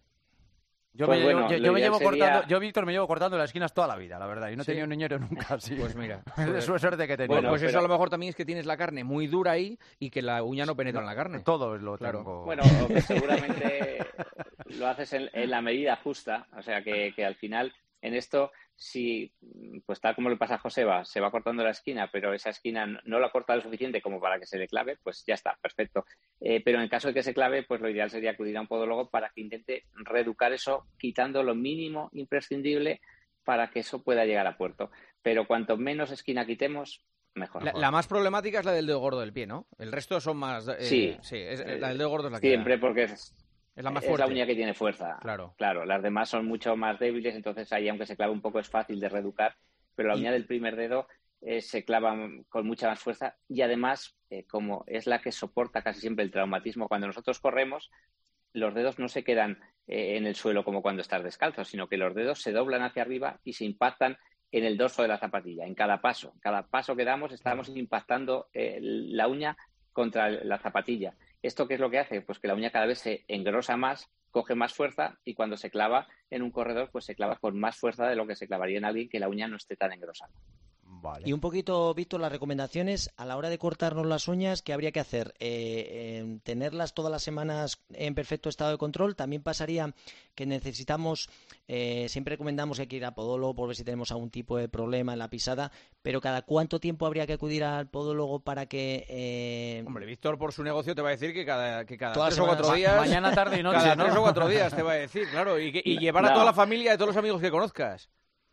Yo, Pues me, bueno, llevo, yo, lo yo me ideal llevo sería- cortando, yo, Víctor, me llevo cortando las esquinas toda la vida, la verdad, y no he ¿Sí? tenido un niñero nunca así. Pues mira, es de suerte que he tenido. Bueno, pues eso pero- a lo mejor también es que tienes la carne muy dura ahí y que la uña no penetra en la carne. Todo lo Claro. tengo. Bueno, o que seguramente lo haces en, en la medida justa, o sea que, que al final en esto, si pues tal como le pasa a Joseba, se va cortando la esquina, pero esa esquina no, no la corta lo suficiente como para que se le clave, pues ya está, perfecto. Eh, pero en caso de que se clave, pues lo ideal sería acudir a un podólogo para que intente reeducar eso, quitando lo mínimo imprescindible para que eso pueda llegar a puerto. Pero cuanto menos esquina quitemos, mejor. La, la más problemática es la del dedo gordo del pie, ¿no? El resto son más... eh, Sí. sí es- la del dedo gordo es la que... Siempre, porque es, Es la más es fuerte. la uña que tiene fuerza. Claro. Claro, las demás son mucho más débiles, entonces ahí, aunque se clave un poco, es fácil de reeducar, pero la uña del primer dedo eh, se clava con mucha más fuerza y además, eh, como es la que soporta casi siempre el traumatismo, cuando nosotros corremos, los dedos no se quedan eh, en el suelo como cuando estás descalzo, sino que los dedos se doblan hacia arriba y se impactan en el dorso de la zapatilla, en cada paso. Cada paso que damos estamos impactando eh, la uña contra la zapatilla. ¿Esto qué es lo que hace? Pues que la uña cada vez se engrosa más, coge más fuerza y cuando se clava en un corredor, pues se clava con más fuerza de lo que se clavaría en alguien que la uña no esté tan engrosada. Vale. Y un poquito, Víctor, las recomendaciones a la hora de cortarnos las uñas, ¿qué habría que hacer? Eh, eh, ¿Tenerlas todas las semanas en perfecto estado de control? También pasaría que necesitamos, eh, siempre recomendamos que hay que ir a podólogo por ver si tenemos algún tipo de problema en la pisada, pero ¿cada cuánto tiempo habría que acudir al podólogo para que... Eh... Hombre, Víctor por su negocio te va a decir que cada, que cada Todas tres o las cuatro semanas. días... Ma- mañana, tarde y noche, Cada ¿no? tres o cuatro días te va a decir, claro. Y, que- y llevar a No. toda la familia y a todos los amigos que conozcas.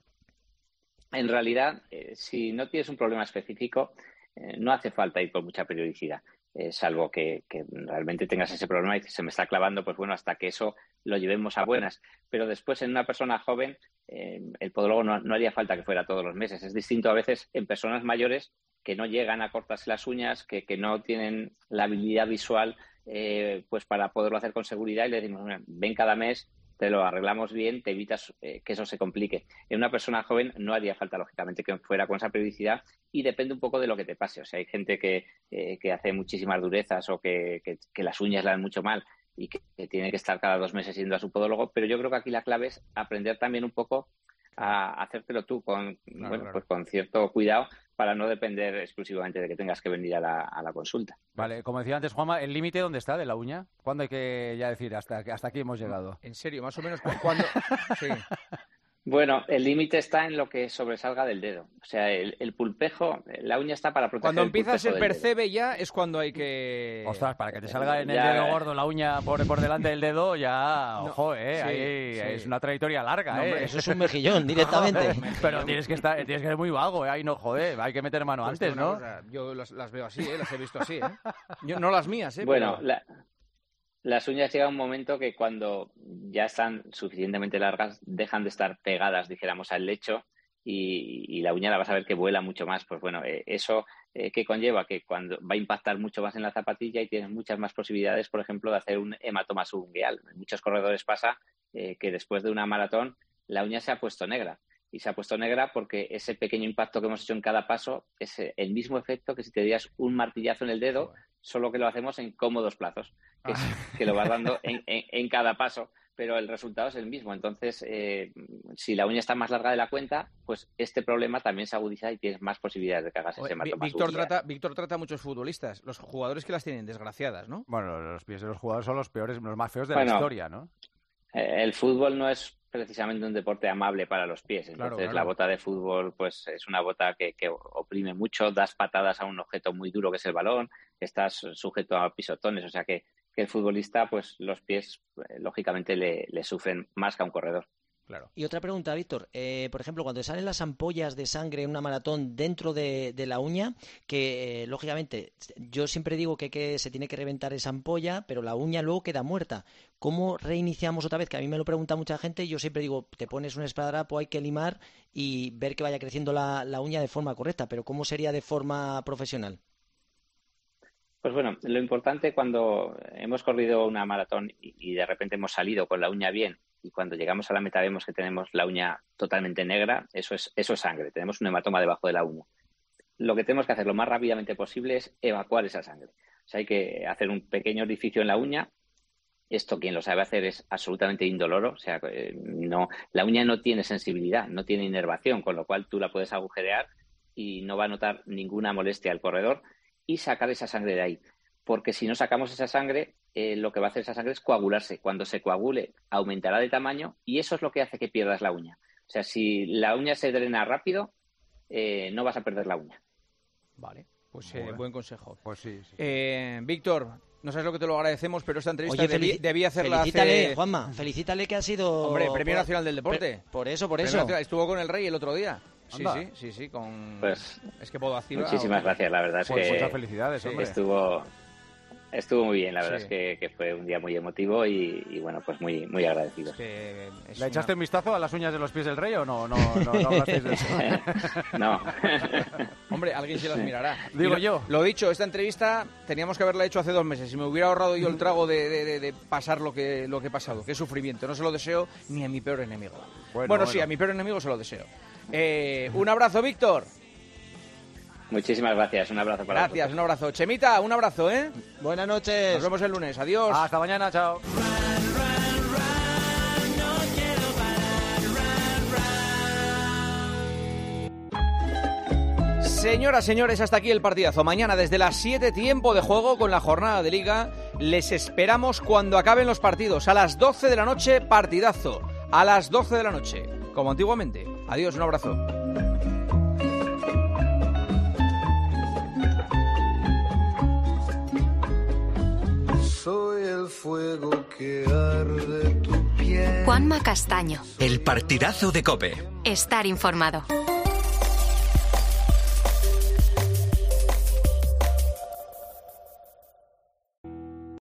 En realidad, eh, si no tienes un problema específico, eh, no hace falta ir con mucha periodicidad, eh, salvo que, que realmente tengas ese problema y se me está clavando, pues bueno, hasta que eso lo llevemos a buenas. Pero después, en una persona joven, eh, el podólogo no, no haría falta que fuera todos los meses. Es distinto a veces en personas mayores que no llegan a cortarse las uñas, que, que no tienen la habilidad visual eh, pues para poderlo hacer con seguridad y le decimos, "Mira, ven cada mes, te lo arreglamos bien, te evitas eh, que eso se complique". En una persona joven no haría falta, lógicamente, que fuera con esa periodicidad y depende un poco de lo que te pase. O sea, hay gente que, eh, que hace muchísimas durezas o que, que, que las uñas le dan mucho mal y que, que tiene que estar cada dos meses yendo a su podólogo, pero yo creo que aquí la clave es aprender también un poco a hacértelo tú con, Claro, bueno, claro. pues con cierto cuidado para no depender exclusivamente de que tengas que venir a la, a la consulta. Vale, como decía antes Juanma, ¿el límite dónde está de la uña? ¿Cuándo hay que ya decir hasta, hasta aquí hemos llegado? En serio, más o menos cu- cuando... Sí. Bueno, el límite está en lo que sobresalga del dedo. O sea, el, el pulpejo, la uña está para proteger Cuando el empiezas pulpejo el del dedo. percebe ya es cuando hay que... Ostras, para que te salga en el Ya, dedo eh. gordo la uña por, por delante del dedo, ya, No, ojo, eh, sí, ahí sí. es una trayectoria larga, No, eh. hombre, eso es un mejillón, directamente. Pero tienes que estar, tienes que ser muy vago, eh, ahí no, joder, hay que meter mano Pues antes, una ¿no? cosa, yo las, las veo así, ¿eh? Las he visto así, ¿eh? Yo, no las mías, ¿eh? Bueno, Pero- la, las uñas llega un momento que cuando ya están suficientemente largas dejan de estar pegadas, dijéramos, al lecho y, y la uña la vas a ver que vuela mucho más. Pues bueno, eh, eso eh, que conlleva que cuando va a impactar mucho más en la zapatilla y tienes muchas más posibilidades, por ejemplo, de hacer un hematoma subungueal. En muchos corredores pasa eh, que después de una maratón la uña se ha puesto negra. Y se ha puesto negra porque ese pequeño impacto que hemos hecho en cada paso es el mismo efecto que si te dieras un martillazo en el dedo, solo que lo hacemos en cómodos plazos, que, es, que lo vas dando en, en, en cada paso, pero el resultado es el mismo. Entonces, eh, si la uña está más larga de la cuenta, pues este problema también se agudiza y tienes más posibilidades de que hagas ese hematoma. Víctor trata, Víctor trata a muchos futbolistas, los jugadores que las tienen desgraciadas, ¿no? Bueno, los pies de los jugadores son los peores, los más feos de bueno, la historia, ¿no? Eh, el fútbol no es precisamente un deporte amable para los pies. Entonces, claro, claro. La bota de fútbol pues es una bota que, que oprime mucho, das patadas a un objeto muy duro que es el balón, estás sujeto a pisotones, o sea que, que el futbolista, pues los pies, eh, lógicamente, le, le sufren más que a un corredor. Claro. Y otra pregunta, Víctor. Eh, por ejemplo, cuando salen las ampollas de sangre en una maratón dentro de, de la uña, que eh, lógicamente yo siempre digo que, que se tiene que reventar esa ampolla, pero la uña luego queda muerta. ¿Cómo reiniciamos otra vez? Que a mí me lo pregunta mucha gente y yo siempre digo, te pones un esparadrapo, hay que limar y ver que vaya creciendo la, la uña de forma correcta, pero ¿cómo sería de forma profesional? Pues bueno, lo importante cuando hemos corrido una maratón y, y de repente hemos salido con la uña bien, y cuando llegamos a la meta vemos que tenemos la uña totalmente negra, eso es, eso es sangre, tenemos un hematoma debajo de la uña. Lo que tenemos que hacer lo más rápidamente posible es evacuar esa sangre. O sea, hay que hacer un pequeño orificio en la uña. Esto quien lo sabe hacer es absolutamente indoloro, o sea, no, la uña no tiene sensibilidad, no tiene inervación, con lo cual tú la puedes agujerear y no va a notar ninguna molestia al corredor y sacar esa sangre de ahí. Porque si no sacamos esa sangre, eh, lo que va a hacer esa sangre es coagularse. Cuando se coagule, aumentará de tamaño y eso es lo que hace que pierdas la uña. O sea, si la uña se drena rápido, eh, no vas a perder la uña. Vale, pues eh, buen consejo. Pues sí, sí. Eh, Víctor, no sabes lo que te lo agradecemos, pero esta entrevista Oye, debí, felici- debí hacerla felicítale, hace... Juanma, felicítale que ha sido... Hombre, Premio por... Nacional del Deporte. Por, por eso, por Premio eso. Nacional. Estuvo con el Rey el otro día. Sí, Anda. sí, sí, sí, con... Pues, es que puedo activar... muchísimas gracias, la verdad es Pues que... muchas felicidades, hombre. Estuvo... Estuvo muy bien, la verdad Sí. es que, que fue un día muy emotivo y, y bueno, pues muy muy agradecidos. Es que es ¿Le una- echaste un vistazo a las uñas de los pies del rey o no? No, no, no hablasteis de eso. No. Hombre, alguien se las mirará. Digo Y lo, yo. Lo dicho, esta entrevista teníamos que haberla hecho hace dos meses. Si me hubiera ahorrado yo el trago de, de- de- de pasar lo que, lo que he pasado. Qué sufrimiento. No se lo deseo ni a mi peor enemigo. Bueno, Bueno, sí, bueno. a mi peor enemigo se lo deseo. Eh, un abrazo, Víctor. Muchísimas gracias, un abrazo para Gracias, un abrazo. Chemita, un abrazo, ¿eh? Buenas noches. Nos vemos el lunes. Adiós. Hasta mañana, chao. Señoras, señores, hasta aquí el partidazo. Mañana desde las siete, tiempo de juego con la jornada de Liga. Les esperamos cuando acaben los partidos. A las doce de la noche, partidazo. A las doce de la noche, como antiguamente. Adiós, un abrazo. Soy el fuego que arde tu piel. Juanma Castaño. El partidazo de COPE. Estar informado.